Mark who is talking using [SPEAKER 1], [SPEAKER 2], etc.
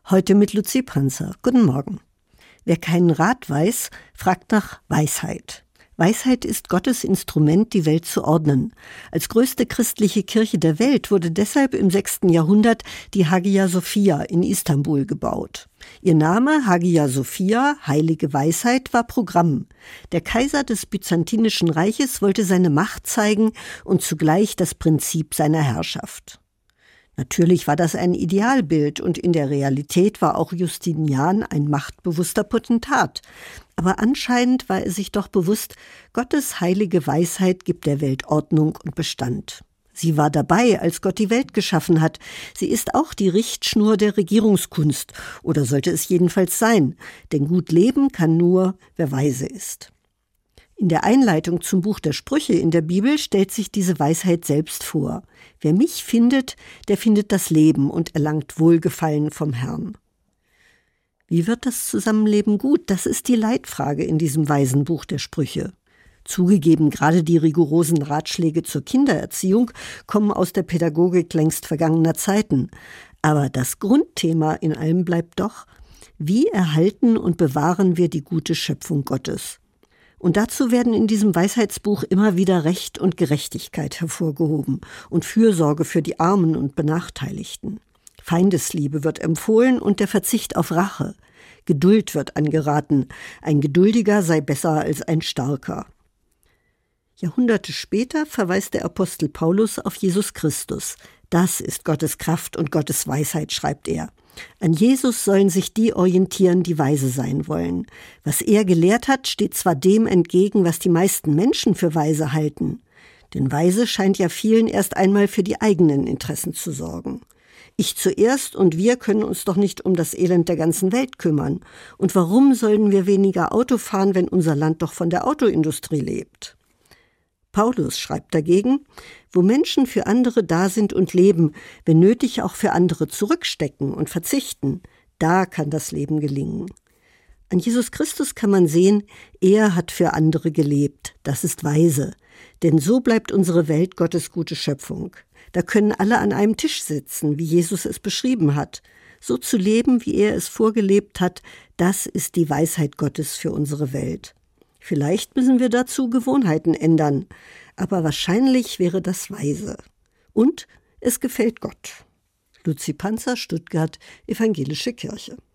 [SPEAKER 1] Heute mit Luzi Panzer. Guten Morgen. Wer keinen Rat weiß, fragt nach Weisheit. Weisheit ist Gottes Instrument, die Welt zu ordnen. Als größte christliche Kirche der Welt wurde deshalb im 6. Jahrhundert die Hagia Sophia in Istanbul gebaut. Ihr Name, Hagia Sophia, heilige Weisheit, war Programm. Der Kaiser des Byzantinischen Reiches wollte seine Macht zeigen und zugleich das Prinzip seiner Herrschaft. Natürlich war das ein Idealbild und in der Realität war auch Justinian ein machtbewusster Potentat. Aber anscheinend war er sich doch bewusst, Gottes heilige Weisheit gibt der Welt Ordnung und Bestand. Sie war dabei, als Gott die Welt geschaffen hat. Sie ist auch die Richtschnur der Regierungskunst, oder sollte es jedenfalls sein, denn gut leben kann nur, wer weise ist. In der Einleitung zum Buch der Sprüche in der Bibel stellt sich diese Weisheit selbst vor. Wer mich findet, der findet das Leben und erlangt Wohlgefallen vom Herrn. Wie wird das Zusammenleben gut? Das ist die Leitfrage in diesem weisen Buch der Sprüche. Zugegeben, gerade die rigorosen Ratschläge zur Kindererziehung kommen aus der Pädagogik längst vergangener Zeiten. Aber das Grundthema in allem bleibt doch: Wie erhalten und bewahren wir die gute Schöpfung Gottes? Und dazu werden in diesem Weisheitsbuch immer wieder Recht und Gerechtigkeit hervorgehoben und Fürsorge für die Armen und Benachteiligten. Feindesliebe wird empfohlen und der Verzicht auf Rache. Geduld wird angeraten. Ein Geduldiger sei besser als ein Starker. Jahrhunderte später verweist der Apostel Paulus auf Jesus Christus. Das ist Gottes Kraft und Gottes Weisheit, schreibt er. An Jesus sollen sich die orientieren, die weise sein wollen. Was er gelehrt hat, steht zwar dem entgegen, was die meisten Menschen für weise halten. Denn weise scheint ja vielen erst einmal für die eigenen Interessen zu sorgen. Ich zuerst und wir können uns doch nicht um das Elend der ganzen Welt kümmern. Und warum sollen wir weniger Auto fahren, wenn unser Land doch von der Autoindustrie lebt? Paulus schreibt dagegen: Wo Menschen für andere da sind und leben, wenn nötig auch für andere zurückstecken und verzichten, da kann das Leben gelingen. An Jesus Christus kann man sehen, er hat für andere gelebt. Das ist weise. Denn so bleibt unsere Welt Gottes gute Schöpfung. Da können alle an einem Tisch sitzen, wie Jesus es beschrieben hat. So zu leben, wie er es vorgelebt hat, das ist die Weisheit Gottes für unsere Welt. Vielleicht müssen wir dazu Gewohnheiten ändern, aber wahrscheinlich wäre das weise. Und es gefällt Gott. Luzi Panzer, Stuttgart, Evangelische Kirche.